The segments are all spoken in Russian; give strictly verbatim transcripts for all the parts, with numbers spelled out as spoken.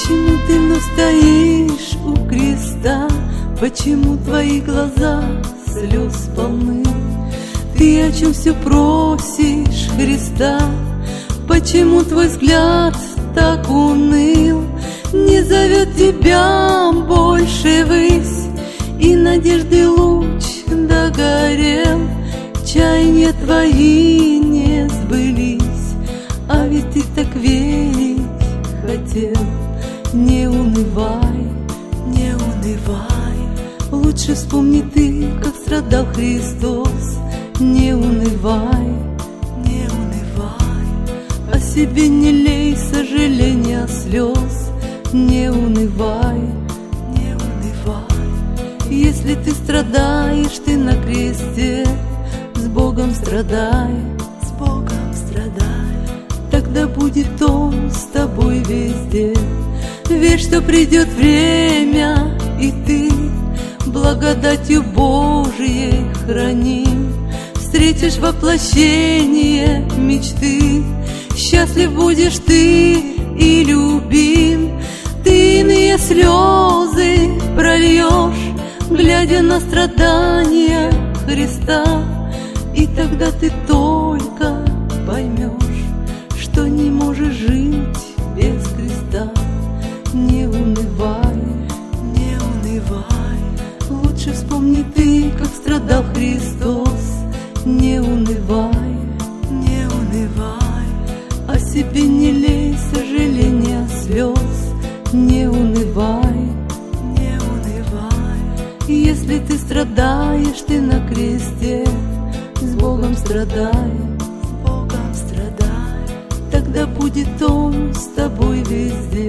Почему ты вновь стоишь у креста? Почему твои глаза слез полны? Ты о чем все просишь Христа? Почему твой взгляд так уныл? Не зовет тебя больше ввысь, и надежды луч догорел. Чаяния твои не сбылись, а ведь ты так верить хотел. Не унывай, не унывай, лучше вспомни ты, как страдал Христос. Не унывай, не унывай, о себе не лей сожаления слез. Не унывай, не унывай, если ты страдаешь, ты на кресте, с Богом страдай, с Богом страдай, тогда будет Он с тобой везде. Верь, что придет время, и ты благодатью Божией храним встретишь воплощение мечты. Счастлив будешь ты и любим. Ты иные слезы прольешь, глядя на страдания Христа, и тогда ты только поймешь, что не можешь жить без креста. Не унывай, не унывай, лучше вспомни ты, как страдал Христос. Не унывай, не унывай, о себе не лей сожаления слез. Не унывай, не унывай, если ты страдаешь, ты на кресте, с Богом страдай, с Богом страдай, тогда будет Он с тобой везде.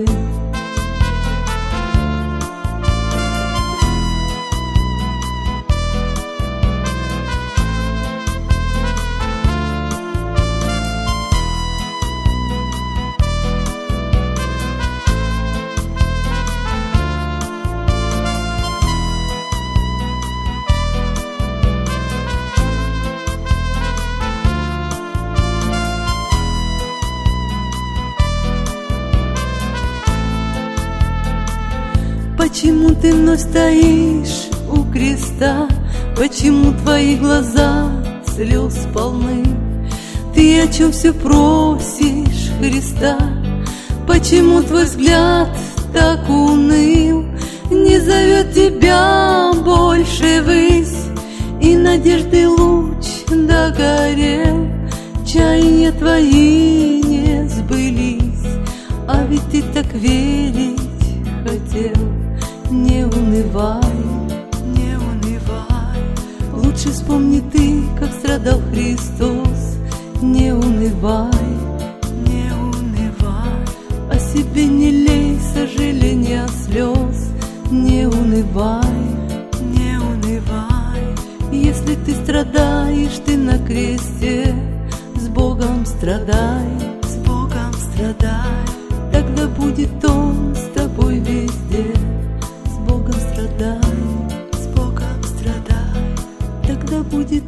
Почему ты вновь стоишь у креста? Почему твои глаза слез полны? Ты о чем все просишь Христа? Почему твой взгляд так уныл? Не зовет тебя больше ввысь, и надежды луч догорел. Чаяния твои не сбылись, а ведь ты так верить хотел. Не унывай, не унывай, лучше вспомни ты, как страдал Христос. Не унывай, не унывай, о себе не лей сожаления слез. Не унывай, не унывай, если ты страдаешь, ты на кресте, с Богом страдай, с Богом страдай, тогда будет Он с тобой везде. С Богом страдай, с Богом страдай, тогда будет